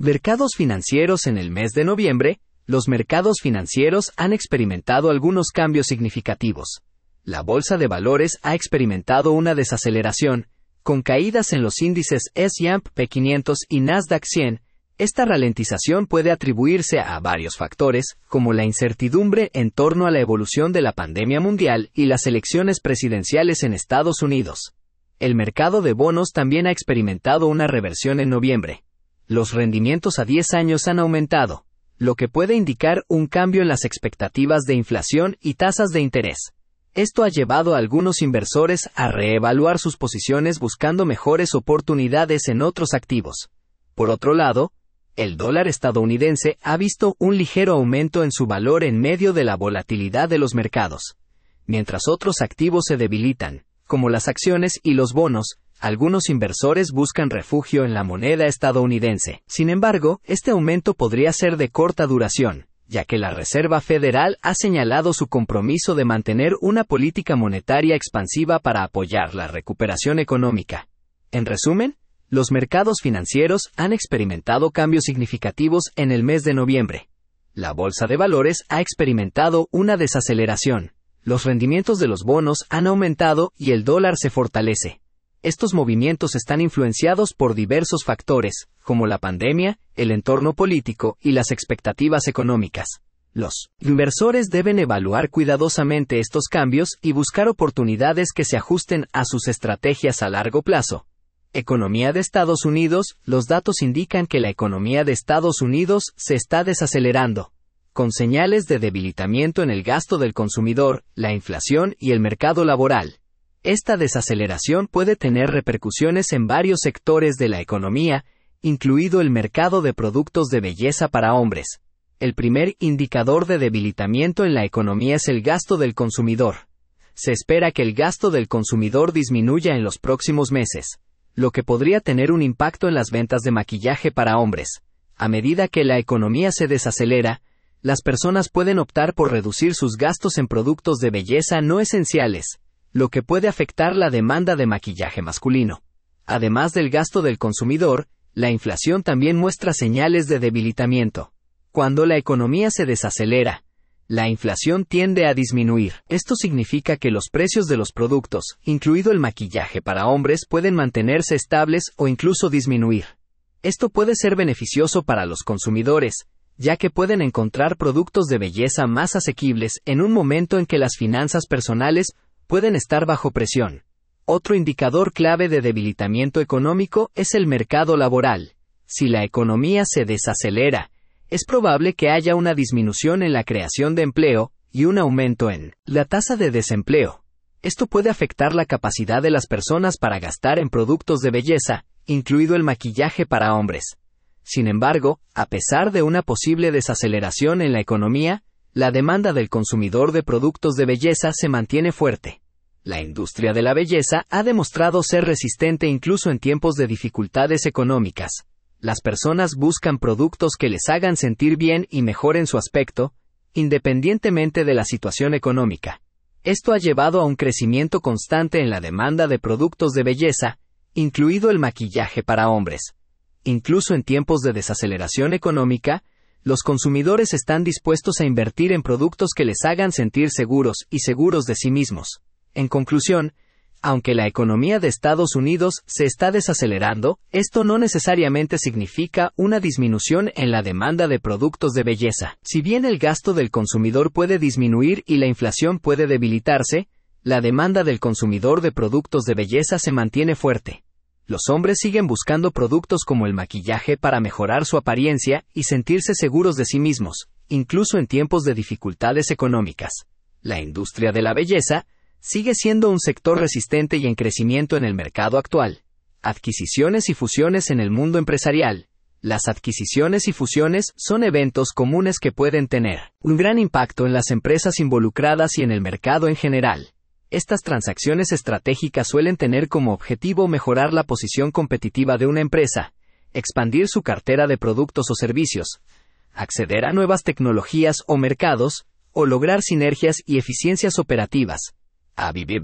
Mercados financieros. En el mes de noviembre, los mercados financieros han experimentado algunos cambios significativos. La bolsa de valores ha experimentado una desaceleración, con caídas en los índices S&P 500 y Nasdaq 100. Esta ralentización puede atribuirse a varios factores, como la incertidumbre en torno a la evolución de la pandemia mundial y las elecciones presidenciales en Estados Unidos. El mercado de bonos también ha experimentado una reversión en noviembre. Los rendimientos a 10 años han aumentado, lo que puede indicar un cambio en las expectativas de inflación y tasas de interés. Esto ha llevado a algunos inversores a reevaluar sus posiciones buscando mejores oportunidades en otros activos. Por otro lado, el dólar estadounidense ha visto un ligero aumento en su valor en medio de la volatilidad de los mercados. Mientras otros activos se debilitan, como las acciones y los bonos, algunos inversores buscan refugio en la moneda estadounidense. Sin embargo, este aumento podría ser de corta duración, ya que la Reserva Federal ha señalado su compromiso de mantener una política monetaria expansiva para apoyar la recuperación económica. En resumen, los mercados financieros han experimentado cambios significativos en el mes de noviembre. La bolsa de valores ha experimentado una desaceleración. Los rendimientos de los bonos han aumentado y el dólar se fortalece. Estos movimientos están influenciados por diversos factores, como la pandemia, el entorno político y las expectativas económicas. Los inversores deben evaluar cuidadosamente estos cambios y buscar oportunidades que se ajusten a sus estrategias a largo plazo. Economía de Estados Unidos. Los datos indican que la economía de Estados Unidos se está desacelerando, con señales de debilitamiento en el gasto del consumidor, la inflación y el mercado laboral. Esta desaceleración puede tener repercusiones en varios sectores de la economía, incluido el mercado de productos de belleza para hombres. El primer indicador de debilitamiento en la economía es el gasto del consumidor. Se espera que el gasto del consumidor disminuya en los próximos meses, lo que podría tener un impacto en las ventas de maquillaje para hombres. A medida que la economía se desacelera, las personas pueden optar por reducir sus gastos en productos de belleza no esenciales, lo que puede afectar la demanda de maquillaje masculino. Además del gasto del consumidor, la inflación también muestra señales de debilitamiento. Cuando la economía se desacelera, la inflación tiende a disminuir. Esto significa que los precios de los productos, incluido el maquillaje para hombres, pueden mantenerse estables o incluso disminuir. Esto puede ser beneficioso para los consumidores, ya que pueden encontrar productos de belleza más asequibles en un momento en que las finanzas personales pueden estar bajo presión. Otro indicador clave de debilitamiento económico es el mercado laboral. Si la economía se desacelera, es probable que haya una disminución en la creación de empleo y un aumento en la tasa de desempleo. Esto puede afectar la capacidad de las personas para gastar en productos de belleza, incluido el maquillaje para hombres. Sin embargo, a pesar de una posible desaceleración en la economía, la demanda del consumidor de productos de belleza se mantiene fuerte. La industria de la belleza ha demostrado ser resistente incluso en tiempos de dificultades económicas. Las personas buscan productos que les hagan sentir bien y mejoren su aspecto, independientemente de la situación económica. Esto ha llevado a un crecimiento constante en la demanda de productos de belleza, incluido el maquillaje para hombres. Incluso en tiempos de desaceleración económica, los consumidores están dispuestos a invertir en productos que les hagan sentir seguros y seguros de sí mismos. En conclusión, aunque la economía de Estados Unidos se está desacelerando, esto no necesariamente significa una disminución en la demanda de productos de belleza. Si bien el gasto del consumidor puede disminuir y la inflación puede debilitarse, la demanda del consumidor de productos de belleza se mantiene fuerte. Los hombres siguen buscando productos como el maquillaje para mejorar su apariencia y sentirse seguros de sí mismos, incluso en tiempos de dificultades económicas. La industria de la belleza sigue siendo un sector resistente y en crecimiento en el mercado actual. Adquisiciones y fusiones en el mundo empresarial. Las adquisiciones y fusiones son eventos comunes que pueden tener un gran impacto en las empresas involucradas y en el mercado en general. Estas transacciones estratégicas suelen tener como objetivo mejorar la posición competitiva de una empresa, expandir su cartera de productos o servicios, acceder a nuevas tecnologías o mercados, o lograr sinergias y eficiencias operativas. ABBA.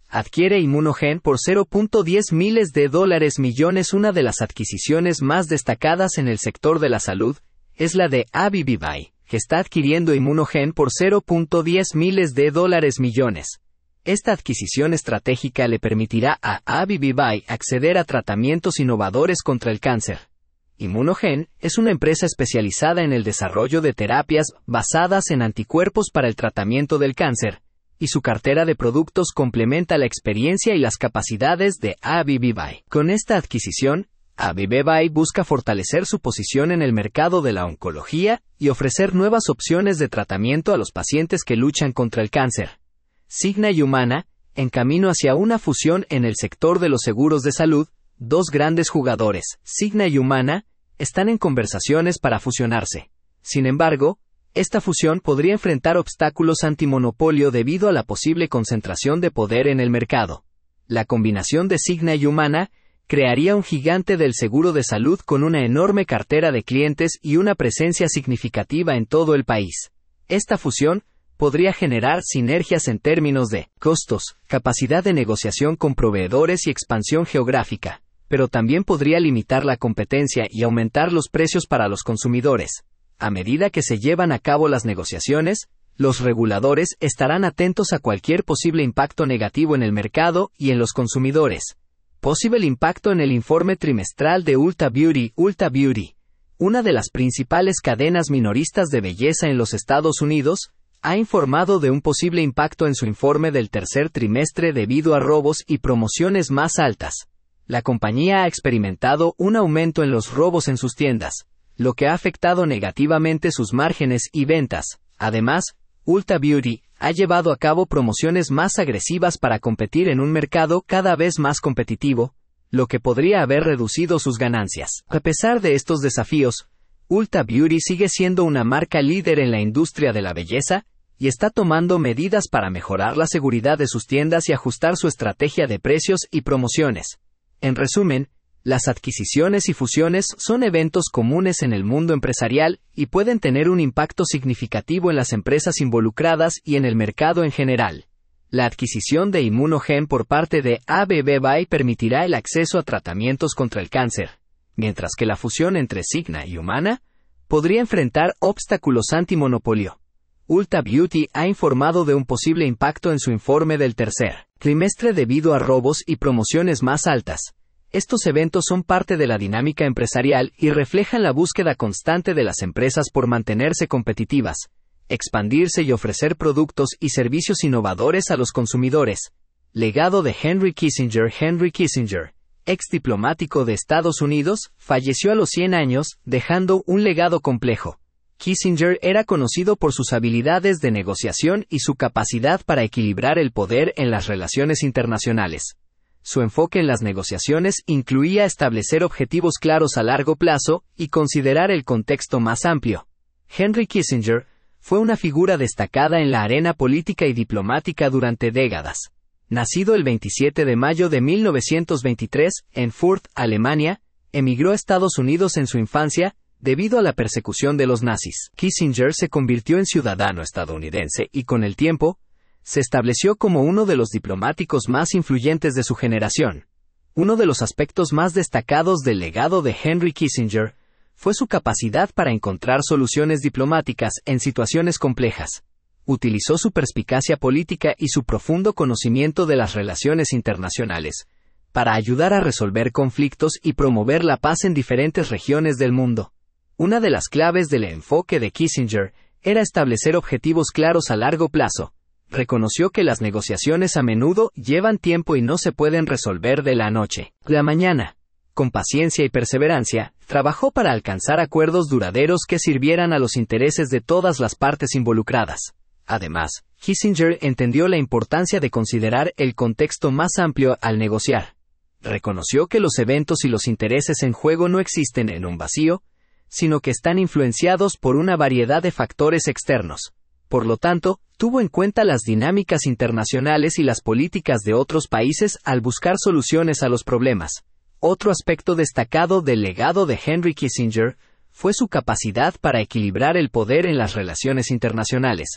adquiere Immunogen por $0.10 millones. Una de las adquisiciones más destacadas en el sector de la salud es la de AbbVie, que está adquiriendo Immunogen por $0.10 millones. Esta adquisición estratégica le permitirá a AbbVie acceder a tratamientos innovadores contra el cáncer. Immunogen es una empresa especializada en el desarrollo de terapias basadas en anticuerpos para el tratamiento del cáncer, y su cartera de productos complementa la experiencia y las capacidades de AbbVie. Con esta adquisición, AbbVie busca fortalecer su posición en el mercado de la oncología y ofrecer nuevas opciones de tratamiento a los pacientes que luchan contra el cáncer. Cigna y Humana, en camino hacia una fusión en el sector de los seguros de salud, dos grandes jugadores, Cigna y Humana, están en conversaciones para fusionarse. Sin embargo, esta fusión podría enfrentar obstáculos antimonopolio debido a la posible concentración de poder en el mercado. La combinación de Cigna y Humana crearía un gigante del seguro de salud con una enorme cartera de clientes y una presencia significativa en todo el país. Esta fusión podría generar sinergias en términos de costos, capacidad de negociación con proveedores y expansión geográfica, pero también podría limitar la competencia y aumentar los precios para los consumidores. A medida que se llevan a cabo las negociaciones, los reguladores estarán atentos a cualquier posible impacto negativo en el mercado y en los consumidores. Posible impacto en el informe trimestral de Ulta Beauty. Ulta Beauty, una de las principales cadenas minoristas de belleza en los Estados Unidos, ha informado de un posible impacto en su informe del tercer trimestre debido a robos y promociones más altas. La compañía ha experimentado un aumento en los robos en sus tiendas, lo que ha afectado negativamente sus márgenes y ventas. Además, Ulta Beauty ha llevado a cabo promociones más agresivas para competir en un mercado cada vez más competitivo, lo que podría haber reducido sus ganancias. A pesar de estos desafíos, Ulta Beauty sigue siendo una marca líder en la industria de la belleza y está tomando medidas para mejorar la seguridad de sus tiendas y ajustar su estrategia de precios y promociones. En resumen, las adquisiciones y fusiones son eventos comunes en el mundo empresarial y pueden tener un impacto significativo en las empresas involucradas y en el mercado en general. La adquisición de Immunogen por parte de AbbVie permitirá el acceso a tratamientos contra el cáncer, mientras que la fusión entre Cigna y Humana podría enfrentar obstáculos antimonopolio. Ulta Beauty ha informado de un posible impacto en su informe del tercer trimestre debido a robos y promociones más altas. Estos eventos son parte de la dinámica empresarial y reflejan la búsqueda constante de las empresas por mantenerse competitivas, expandirse y ofrecer productos y servicios innovadores a los consumidores. Legado de Henry Kissinger. Henry Kissinger, ex diplomático de Estados Unidos, falleció a los 100 años, dejando un legado complejo. Kissinger era conocido por sus habilidades de negociación y su capacidad para equilibrar el poder en las relaciones internacionales. Su enfoque en las negociaciones incluía establecer objetivos claros a largo plazo y considerar el contexto más amplio. Henry Kissinger fue una figura destacada en la arena política y diplomática durante décadas. Nacido el 27 de mayo de 1923 en Fürth, Alemania, emigró a Estados Unidos en su infancia debido a la persecución de los nazis. Kissinger se convirtió en ciudadano estadounidense y con el tiempo, se estableció como uno de los diplomáticos más influyentes de su generación. Uno de los aspectos más destacados del legado de Henry Kissinger fue su capacidad para encontrar soluciones diplomáticas en situaciones complejas. Utilizó su perspicacia política y su profundo conocimiento de las relaciones internacionales para ayudar a resolver conflictos y promover la paz en diferentes regiones del mundo. Una de las claves del enfoque de Kissinger era establecer objetivos claros a largo plazo. Reconoció que las negociaciones a menudo llevan tiempo y no se pueden resolver de la noche a la mañana. Con paciencia y perseverancia, trabajó para alcanzar acuerdos duraderos que sirvieran a los intereses de todas las partes involucradas. Además, Kissinger entendió la importancia de considerar el contexto más amplio al negociar. Reconoció que los eventos y los intereses en juego no existen en un vacío, sino que están influenciados por una variedad de factores externos. Por lo tanto, tuvo en cuenta las dinámicas internacionales y las políticas de otros países al buscar soluciones a los problemas. Otro aspecto destacado del legado de Henry Kissinger fue su capacidad para equilibrar el poder en las relaciones internacionales.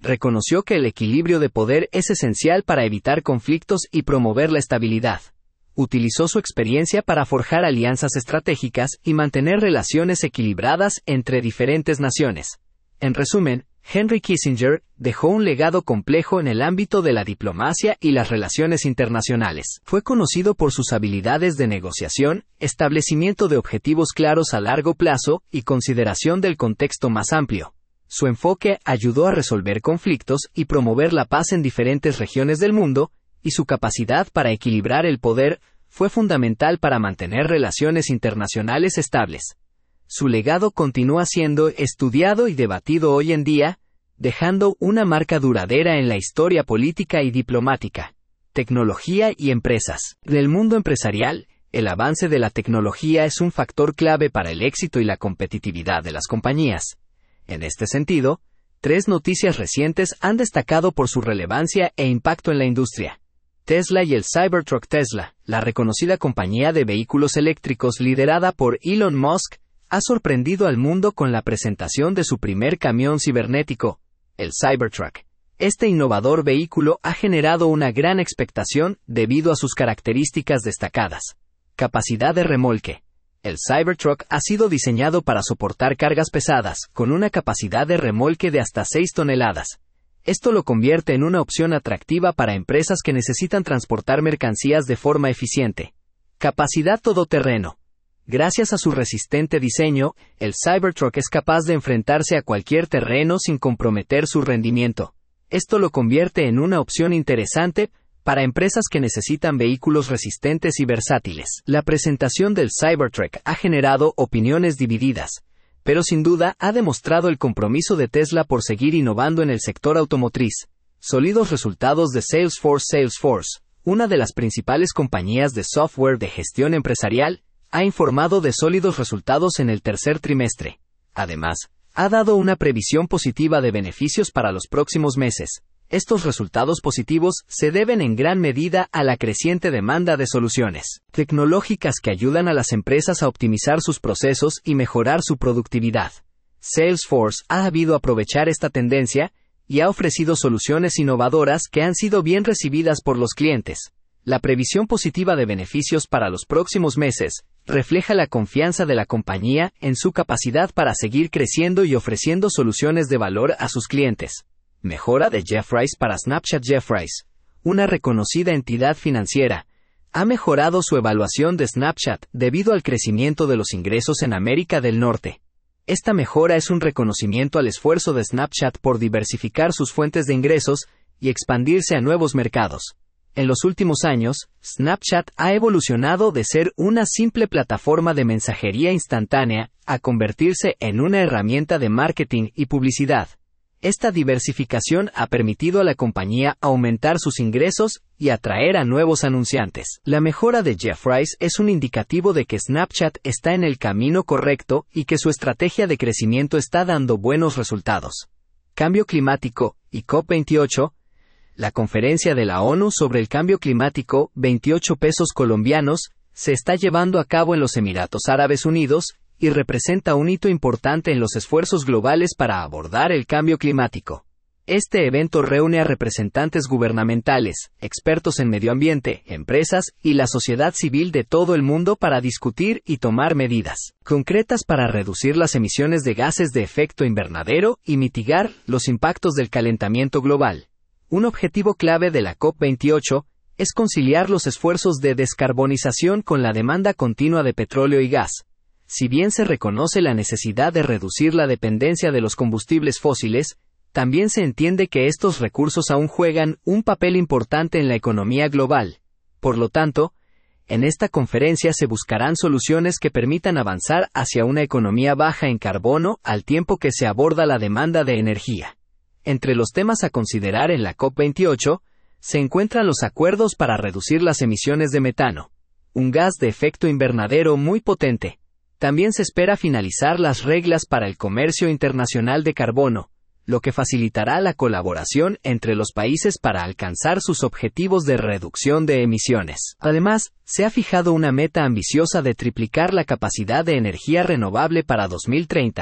reconoció que el equilibrio de poder es esencial para evitar conflictos y promover la estabilidad. Utilizó su experiencia para forjar alianzas estratégicas y mantener relaciones equilibradas entre diferentes naciones. En resumen, Henry Kissinger dejó un legado complejo en el ámbito de la diplomacia y las relaciones internacionales. Fue conocido por sus habilidades de negociación, establecimiento de objetivos claros a largo plazo y consideración del contexto más amplio. Su enfoque ayudó a resolver conflictos y promover la paz en diferentes regiones del mundo, y su capacidad para equilibrar el poder fue fundamental para mantener relaciones internacionales estables. Su legado continúa siendo estudiado y debatido hoy en día, dejando una marca duradera en la historia política y diplomática, tecnología y empresas. Del mundo empresarial, el avance de la tecnología es un factor clave para el éxito y la competitividad de las compañías. En este sentido, 3 noticias recientes han destacado por su relevancia e impacto en la industria. Tesla y el Cybertruck. Tesla, la reconocida compañía de vehículos eléctricos liderada por Elon Musk, ha sorprendido al mundo con la presentación de su primer camión cibernético, el Cybertruck. Este innovador vehículo ha generado una gran expectación debido a sus características destacadas. Capacidad de remolque. El Cybertruck ha sido diseñado para soportar cargas pesadas, con una capacidad de remolque de hasta 6 toneladas. Esto lo convierte en una opción atractiva para empresas que necesitan transportar mercancías de forma eficiente. Capacidad todoterreno. Gracias a su resistente diseño, el Cybertruck es capaz de enfrentarse a cualquier terreno sin comprometer su rendimiento. Esto lo convierte en una opción interesante para empresas que necesitan vehículos resistentes y versátiles. La presentación del Cybertruck ha generado opiniones divididas, pero sin duda ha demostrado el compromiso de Tesla por seguir innovando en el sector automotriz. Sólidos resultados de Salesforce. Salesforce, una de las principales compañías de software de gestión empresarial, ha informado de sólidos resultados en el tercer trimestre. Además, ha dado una previsión positiva de beneficios para los próximos meses. Estos resultados positivos se deben en gran medida a la creciente demanda de soluciones tecnológicas que ayudan a las empresas a optimizar sus procesos y mejorar su productividad. Salesforce ha sabido aprovechar esta tendencia y ha ofrecido soluciones innovadoras que han sido bien recibidas por los clientes. La previsión positiva de beneficios para los próximos meses refleja la confianza de la compañía en su capacidad para seguir creciendo y ofreciendo soluciones de valor a sus clientes. Mejora de Jefferies para Snapchat. Jefferies, una reconocida entidad financiera, ha mejorado su evaluación de Snapchat debido al crecimiento de los ingresos en América del Norte. Esta mejora es un reconocimiento al esfuerzo de Snapchat por diversificar sus fuentes de ingresos y expandirse a nuevos mercados. En los últimos años, Snapchat ha evolucionado de ser una simple plataforma de mensajería instantánea a convertirse en una herramienta de marketing y publicidad. Esta diversificación ha permitido a la compañía aumentar sus ingresos y atraer a nuevos anunciantes. La mejora de Jefferies es un indicativo de que Snapchat está en el camino correcto y que su estrategia de crecimiento está dando buenos resultados. Cambio climático y COP28. La conferencia de la ONU sobre el cambio climático, 28 pesos colombianos, se está llevando a cabo en los Emiratos Árabes Unidos y representa un hito importante en los esfuerzos globales para abordar el cambio climático. Este evento reúne a representantes gubernamentales, expertos en medio ambiente, empresas y la sociedad civil de todo el mundo para discutir y tomar medidas concretas para reducir las emisiones de gases de efecto invernadero y mitigar los impactos del calentamiento global. Un objetivo clave de la COP28 es conciliar los esfuerzos de descarbonización con la demanda continua de petróleo y gas. Si bien se reconoce la necesidad de reducir la dependencia de los combustibles fósiles, también se entiende que estos recursos aún juegan un papel importante en la economía global. Por lo tanto, en esta conferencia se buscarán soluciones que permitan avanzar hacia una economía baja en carbono al tiempo que se aborda la demanda de energía. Entre los temas a considerar en la COP28, se encuentran los acuerdos para reducir las emisiones de metano, un gas de efecto invernadero muy potente. También se espera finalizar las reglas para el comercio internacional de carbono, lo que facilitará la colaboración entre los países para alcanzar sus objetivos de reducción de emisiones. Además, se ha fijado una meta ambiciosa de triplicar la capacidad de energía renovable para 2030,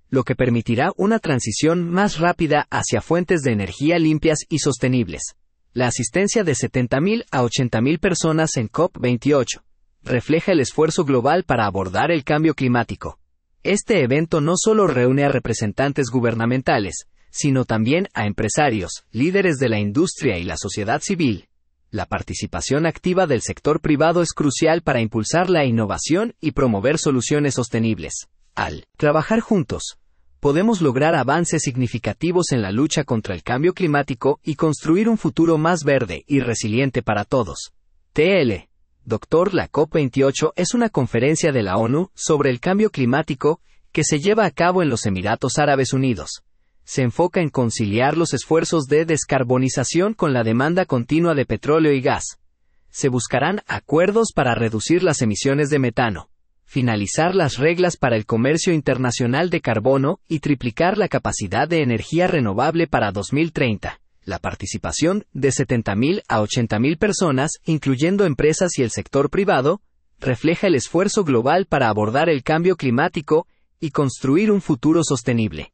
lo que permitirá una transición más rápida hacia fuentes de energía limpias y sostenibles. La asistencia de 70.000 a 80.000 personas en COP28 refleja el esfuerzo global para abordar el cambio climático. Este evento no solo reúne a representantes gubernamentales, sino también a empresarios, líderes de la industria y la sociedad civil. La participación activa del sector privado es crucial para impulsar la innovación y promover soluciones sostenibles. Al trabajar juntos, podemos lograr avances significativos en la lucha contra el cambio climático y construir un futuro más verde y resiliente para todos. TL. Dr. La COP28 es una conferencia de la ONU sobre el cambio climático que se lleva a cabo en los Emiratos Árabes Unidos. Se enfoca en conciliar los esfuerzos de descarbonización con la demanda continua de petróleo y gas. Se buscarán acuerdos para reducir las emisiones de metano, finalizar las reglas para el comercio internacional de carbono y triplicar la capacidad de energía renovable para 2030. La participación de 70.000 a 80.000 personas, incluyendo empresas y el sector privado, refleja el esfuerzo global para abordar el cambio climático y construir un futuro sostenible.